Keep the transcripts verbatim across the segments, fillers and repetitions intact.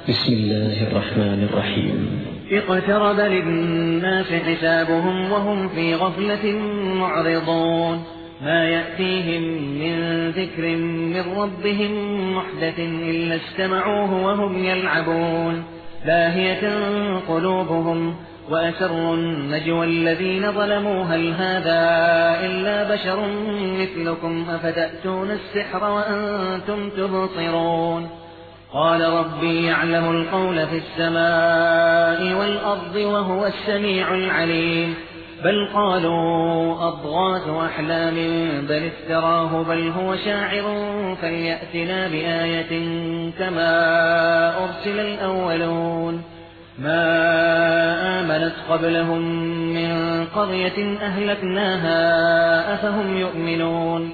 بسم الله الرحمن الرحيم. اقترب للناس حسابهم وهم في غفلة معرضون ما يأتيهم من ذكر من ربهم محدث إلا استمعوه وهم يلعبون لاهية قلوبهم وأسروا النجوى الذين ظلموا هل هذا إلا بشر مثلكم أفتأتون السحر وأنتم تبصرون قال ربي يعلم القول في السماء والأرض وهو السميع العليم بل قالوا أضغاث أحلام بل افتراه بل هو شاعر فليأتنا بآية كما أرسل الأولون ما آمنت قبلهم من قرية أهلكناها أفهم يؤمنون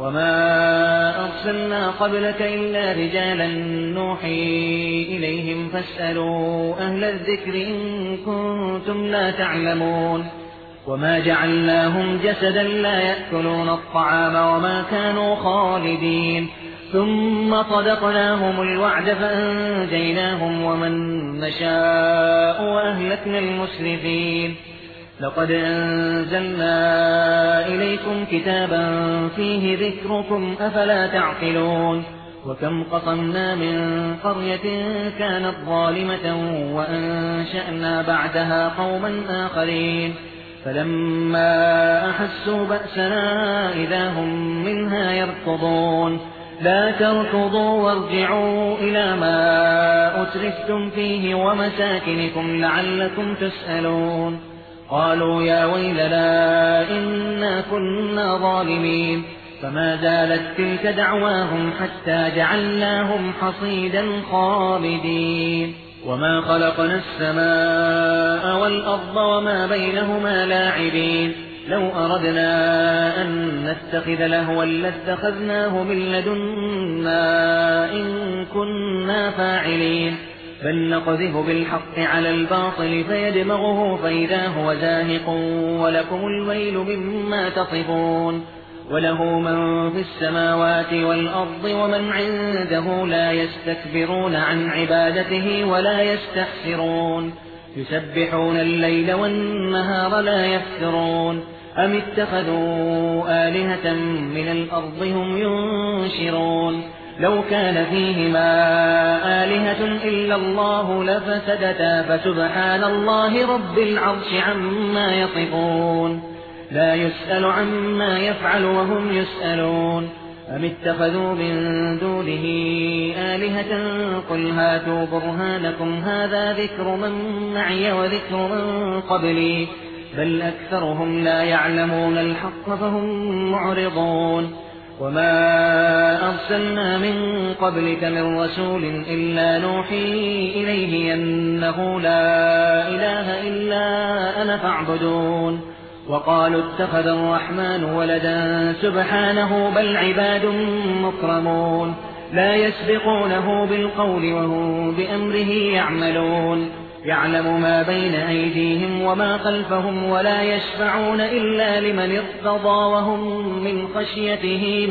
وما أرسلنا قبلك إلا رجالا نوحي إليهم فاسألوا أهل الذكر إن كنتم لا تعلمون وما جعلناهم جسدا لا يأكلون الطعام وما كانوا خالدين ثم صدقناهم الوعد فأنجيناهم ومن نشاء وأهلكنا المسرفين لقد أنزلنا إليكم كتابا فيه ذكركم أفلا تعقلون وكم قصمنا من قرية كانت ظالمة وأنشأنا بعدها قوما آخرين فلما أحسوا بأسنا إذا هم منها يركضون لا تركضوا وارجعوا إلى ما أترفتم فيه ومساكنكم لعلكم تسألون قالوا يا ويلنا إنا كنا ظالمين فما زالت تلك دعواهم حتى جعلناهم حصيدا خامدين وما خلقنا السماء والأرض وما بينهما لاعبين لو أردنا أن نتخذ لهوا لاتخذناه من لدنا إن كنا فاعلين بل نقذف بالحق على الباطل فيدمغه فإذا هو زاهق ولكم الويل مما تصفون وله من في السماوات والأرض ومن عنده لا يستكبرون عن عبادته ولا يستحسرون يسبحون الليل والنهار لا يفترون أم اتخذوا آلهة من الأرض هم ينشرون لو كان فيهما آلهة إلا الله لفسدتا فسبحان الله رب العرش عما يصفون لا يسأل عما يفعل وهم يسألون أم اتخذوا من دونه آلهة قل هاتوا برهانكم هذا ذكر من معي وذكر من قبلي بل أكثرهم لا يعلمون الحق فهم معرضون وما أرسلنا من قبلك من رسول إلا نوحي إليه أنه لا إله إلا أنا فاعبدون وقالوا اتخذ الرحمن ولدا سبحانه بل عباد مكرمون لا يسبقونه بالقول وهم بأمره يعملون يعلم ما بين أيديهم وما خلفهم ولا يشفعون إلا لمن ارتضى وهم من خشيته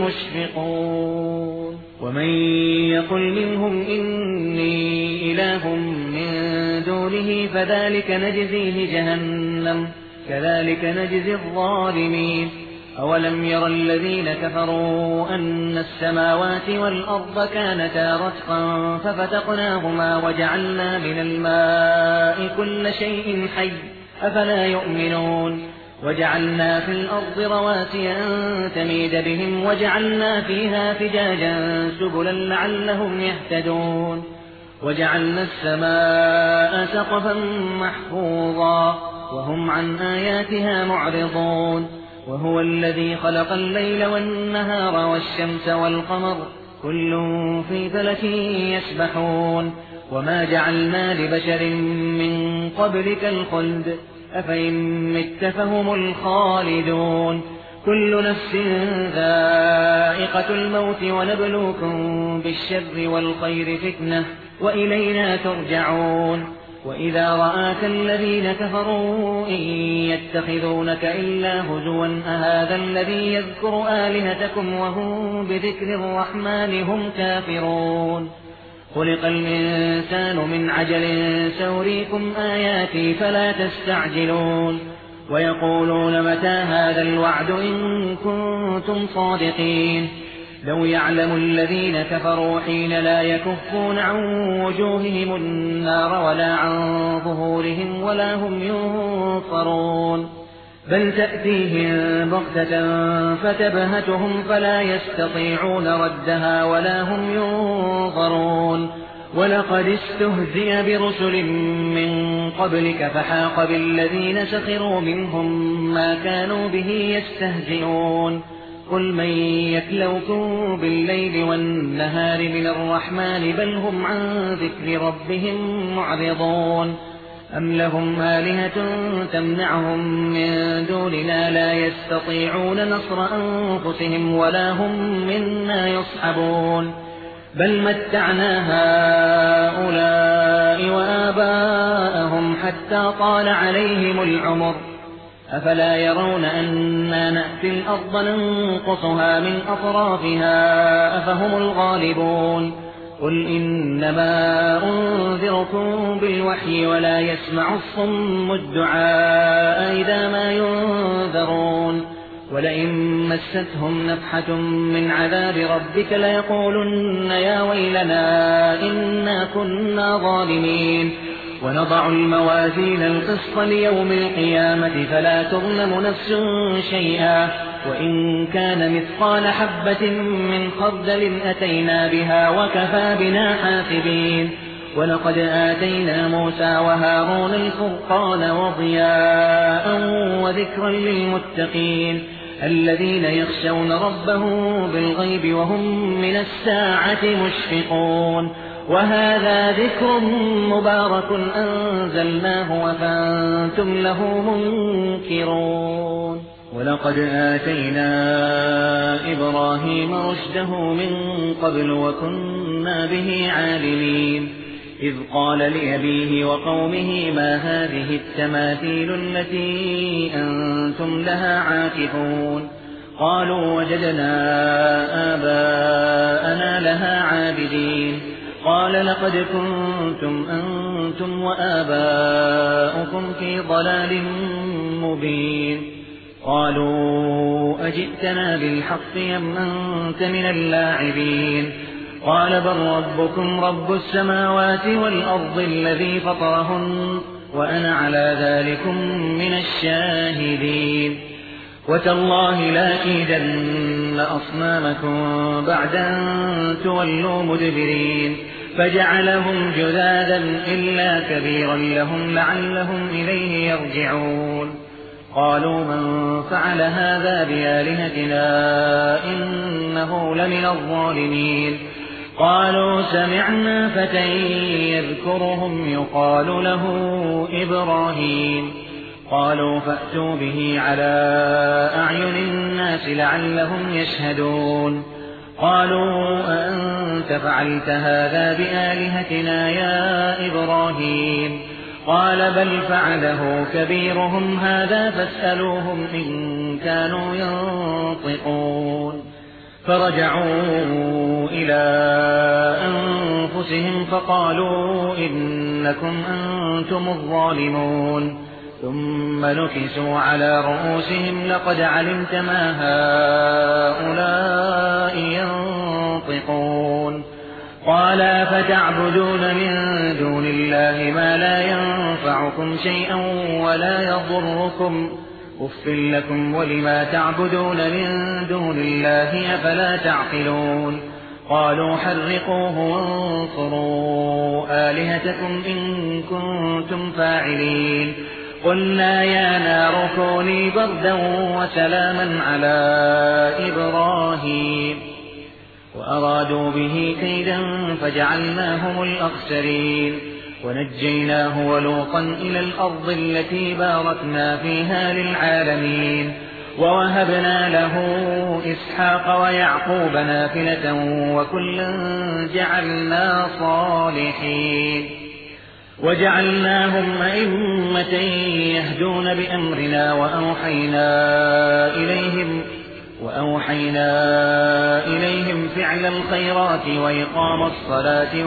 مشفقون ومن يقل منهم إني إله من دونه فذلك نجزيه جهنم كذلك نجزي الظالمين أولم ير الذين كفروا أن السماوات والأرض كانتا رتقا ففتقناهما وجعلنا من الماء كل شيء حي أفلا يؤمنون وجعلنا في الأرض رواسي أن تميد بهم وجعلنا فيها فجاجا سبلا لعلهم يهتدون وجعلنا السماء سقفا محفوظا وهم عن آياتها معرضون وهو الذي خلق الليل والنهار والشمس والقمر كل في فلك يسبحون وما جعلنا لبشر من قبلك الخلد أفإن مت فهم الخالدون كل نفس ذائقة الموت ونبلوكم بالشر والخير فتنة وإلينا ترجعون وإذا رآك الذين كفروا إن يتخذونك إلا هزوا أهذا الذي يذكر آلهتكم وهم بذكر الرحمن هم كافرون خلق الإنسان من عجل سأريكم آياتي فلا تستعجلون ويقولون متى هذا الوعد إن كنتم صادقين لو يعلم الذين كفروا حين لا يكفون عن وجوههم النار ولا عن ظهورهم ولا هم ينصرون بل تأتيهم بغتة فتبهتهم فلا يستطيعون ردها ولا هم ينظرون ولقد استهزئ برسل من قبلك فحاق بالذين سخروا منهم ما كانوا به يستهزئون قل من يكلوكم بالليل والنهار من الرحمن بل هم عن ذكر ربهم معرضون أم لهم آلهة تمنعهم من دوننا لا يستطيعون نصر أنفسهم ولا هم منا يصحبون بل متعنا هؤلاء وآباءهم حتى طال عليهم العمر أفلا يرون أنا نأتي الأرض ننقصها من أطرافها أفهم الغالبون قل إنما أنذركم بالوحي ولا يسمع الصم الدعاء إذا ما ينذرون ولئن مستهم نفحة من عذاب ربك ليقولن يا ويلنا إنا كنا ظالمين ونضع الموازين القسط ليوم القيامة فلا تظلم نفس شيئا وإن كان مثقال حبة من خردل أتينا بها وكفى بنا حاسبين ولقد آتينا موسى وهارون الفرقان وضياء وذكرا للمتقين الذين يخشون ربهم بالغيب وهم من الساعة مشفقون وهذا ذكر مبارك أنزلناه وفأنتم له منكرون ولقد آتينا إبراهيم رشده من قبل وكنا به عالمين إذ قال لأبيه وقومه ما هذه التماثيل التي أنتم لها عاكفون قالوا وجدنا آباءنا لها عابدين قال لقد كنتم أنتم وآباؤكم في ضلال مبين قالوا أجئتنا بالحق أم أنت من اللاعبين قال بل ربكم رب السماوات والأرض الذي فطرهن وأنا على ذلكم من الشاهدين وتالله لأكيدن أصنامكم بعد أن تولوا مدبرين فجعلهم جذاذا إلا كبيرا لهم لعلهم إليه يرجعون قالوا من فعل هذا بآلهتنا إنه لمن الظالمين قالوا سمعنا فتى يذكرهم يقال له إبراهيم قالوا فأتوا به على أعين الناس لعلهم يشهدون قالوا أأنت فعلت هذا بآلهتنا يا إبراهيم قال بل فعله كبيرهم هذا فاسألوهم إن كانوا ينطقون فرجعوا إلى أنفسهم فقالوا إنكم أنتم الظالمون ثم نكسوا على رؤوسهم لقد علمت ما هؤلاء ينطقون قال فتعبدون من دون الله ما لا ينفعكم شيئا ولا يضركم أف لكم ولما تعبدون من دون الله أفلا تعقلون قالوا حرقوه وانصروا آلهتكم إن كنتم فاعلين قلنا يا نار كوني بردا وسلاما على إبراهيم وأرادوا به كيدا فجعلناهم الأخسرين ونجيناه ولوطا إلى الأرض التي باركنا فيها للعالمين ووهبنا له إسحاق ويعقوب نافلة وكلا جعلنا صالحين وجعلناهم أئمة يهدون بأمرنا وأوحينا إليهم وأوحينا إليهم فعل الخيرات وإقام الصلاة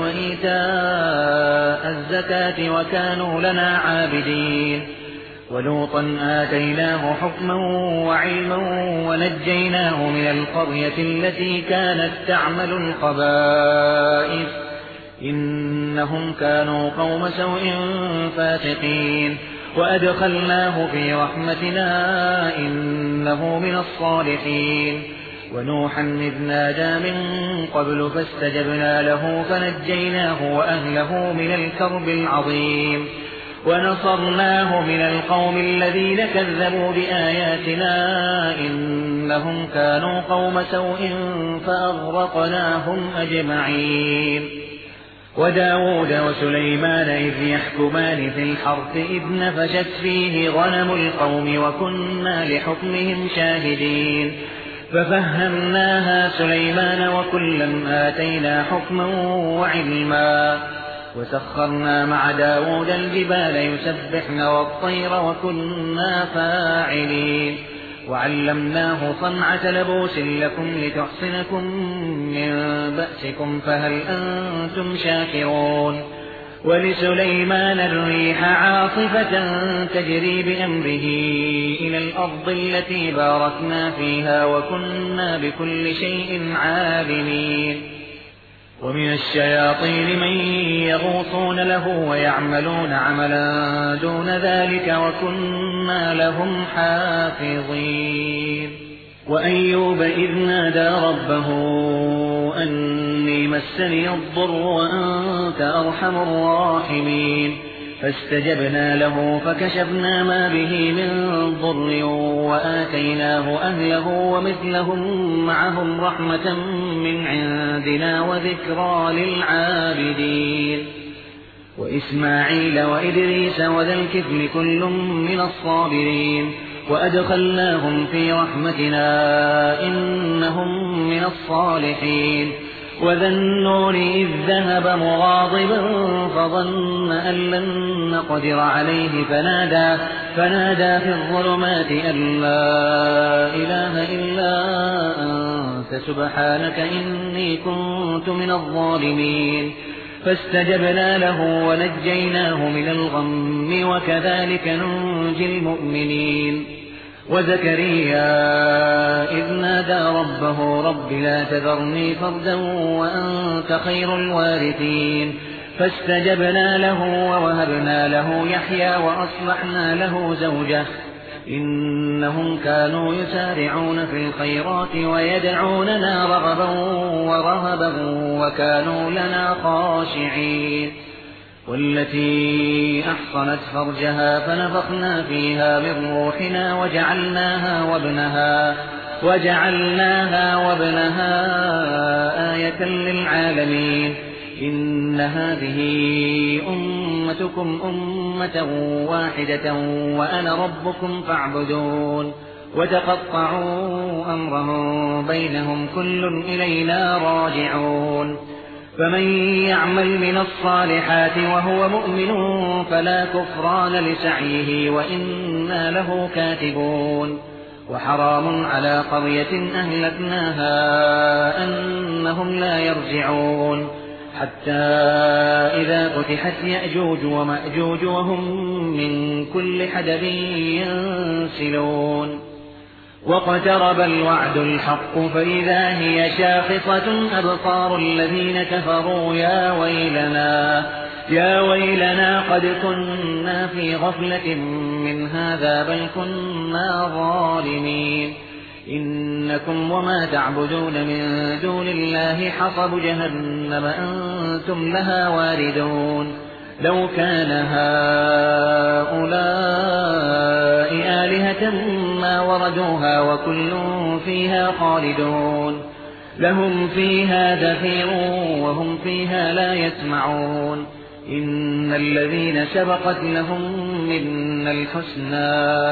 وإيتاء الزكاة وكانوا لنا عابدين. ولوطا آتيناه حكما وعلما ونجيناه من القرية التي كانت تعمل الخبائث إنهم كانوا قوم سوء فاسقين. وأدخلناه في رحمتنا إنه من الصالحين. ونوحا إذ نادى من قبل فاستجبنا له فنجيناه وأهله من الكرب العظيم ونصرناه من القوم الذين كذبوا بآياتنا إنهم كانوا قوم سوء فأغرقناهم أجمعين. وداود وسليمان إذ يحكمان في الحرث إذ نفشت فيه غنم القوم وكنا لحكمهم شاهدين. ففهمناها سليمان وكلا آتينا حكما وعلما. وسخرنا مع داود الجبال يسبحن والطير وكنا فاعلين. وعلمناه صنعة لبوس لكم لتحصنكم من بأسكم فهل أنتم شاكرون. ولسليمان الريح عاصفة تجري بأمره إلى الأرض التي باركنا فيها وكنا بكل شيء عالمين. ومن الشياطين من يغوصون له ويعملون عملا دون ذلك وكنا لهم حافظين. وأيوب إذ نادى ربه أني مسني الضر وأنت أرحم الراحمين. فاستجبنا له فكشفنا ما به من ضر وآتيناه أهله ومثلهم معهم رحمة من عندنا وذكرى للعابدين. وإسماعيل وإدريس وذا الكفل كل من الصابرين. وأدخلناهم في رحمتنا إنهم من الصالحين. وذا النور إذ ذهب مغاضبا فظن أن لن نقدر عليه فنادى, فنادى في الظلمات أن لا إله إلا أنت سبحانك إني كنت من الظالمين. فاستجبنا له ونجيناه من الغم وكذلك ننجي المؤمنين. وزكريا إذ نادى ربه رب لا تذرني فردا وأنت خير الوارثين. فاستجبنا له ووهبنا له يحيى وأصلحنا له زوجه إنهم كانوا يسارعون في الخيرات ويدعوننا رغبا ورهبا وكانوا لنا خاشعين. والتي أحصنت فرجها فنفخنا فيها من روحنا وجعلناها وابنها, وجعلناها وابنها آية للعالمين. إن هذه أمتكم أمة واحدة وأنا ربكم فاعبدون. وتقطعوا أمرهم بينهم كل إلينا راجعون. فمن يعمل من الصالحات وهو مؤمن فلا كفران لسعيه وإنا له كاتبون. وحرام على قرية أهلكناها أنهم لا يرجعون حتى إذا فتحت يأجوج ومأجوج وهم من كل حدب ينسلون. واقترب الوعد الحق فإذا هي شاخصة أبصار الذين كفروا يا ويلنا, يا ويلنا قد كنا في غفلة من هذا بل كنا ظالمين. إنكم وما تعبدون من دون الله حصب جهنم أنتم لها واردون. لو كان هؤلاء آلهة ما وردوها وكل فيها خالدون. لهم فيها زفير وهم فيها لا يسمعون. إن الذين سبقت لهم منا الحسنى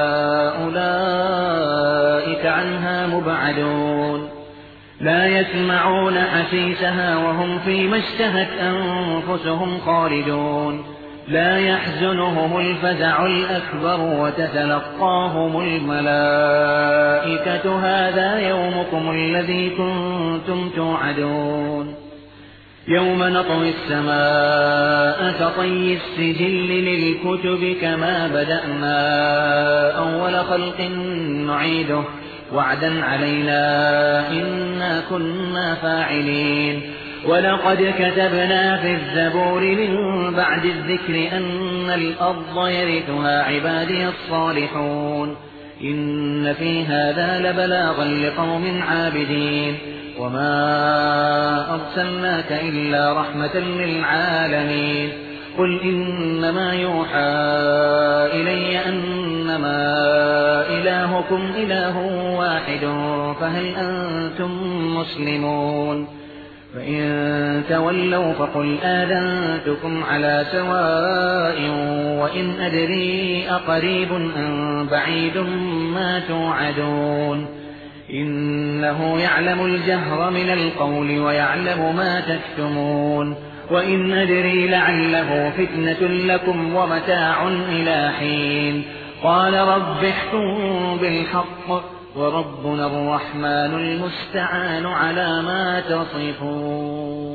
أولئك عنها مبعدون. لا يسمعون حسيسها وهم فيما اشتهت أنفسهم خالدون. لا يحزنهم الفزع الأكبر وتتلقاهم الملائكة هذا يومكم الذي كنتم توعدون يوم نطوي السماء كطي السجل للكتب كما بدأنا أول خلق نعيده وعدا علينا إنا كنا فاعلين ولقد كتبنا في الزبور من بعد الذكر أن الأرض يرثها عبادي الصالحون إن في هذا لبلاغا لقوم عابدين وما أرسلناك إلا رحمة للعالمين قل إنما يوحى إلي أنما إلهكم إله واحد فهل أنتم مسلمون فإن تولوا فقل آذنتكم على سواء وإن أدري أقريب أم بعيد ما توعدون إنه يعلم الجهر من القول ويعلم ما تكتمون وإن أدري لعله فتنة لكم ومتاع إلى حين قال رب احكم بالحق وربنا الرحمن المستعان على ما تصفون